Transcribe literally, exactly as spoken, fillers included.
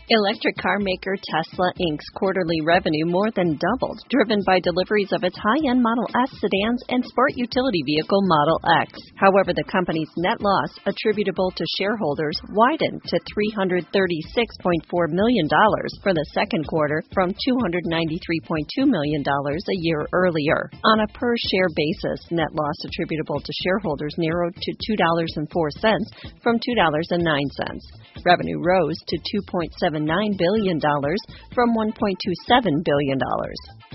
Electric car maker Tesla Incorporated's quarterly revenue more than doubled, driven by deliveries of its high-end Model S sedans and sport utility vehicle Model X. However, the company's net loss attributable to shareholders widened to three hundred thirty-six point four million dollars for the second quarter from two hundred ninety-three point two million dollars a year earlier. On a per-share basis, net loss attributable to shareholders narrowed to two dollars and four cents from two dollars and nine cents. Revenue rose to two point seven nine billion dollars from one point two seven billion dollars.